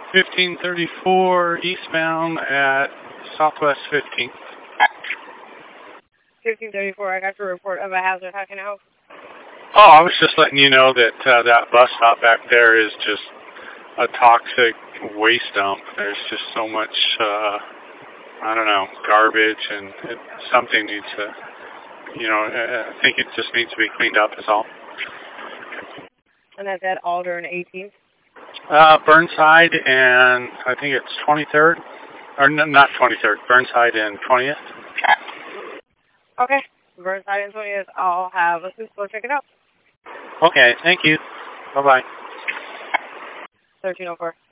1534 eastbound at Southwest 15th. 1534, I got your report of a hazard. How can I help? Oh, I was just letting you know that that bus stop back there is just a toxic waste dump. There's just so much, I don't know, garbage, and something needs to, I think it just needs to be cleaned up is all. And that's at Alder and 18th? Burnside and I think it's 23rd. Or not 23rd, Burnside and 20th. Okay. Burnside and 20th, I'll have a go check it out. Okay, thank you. Bye-bye. 1304.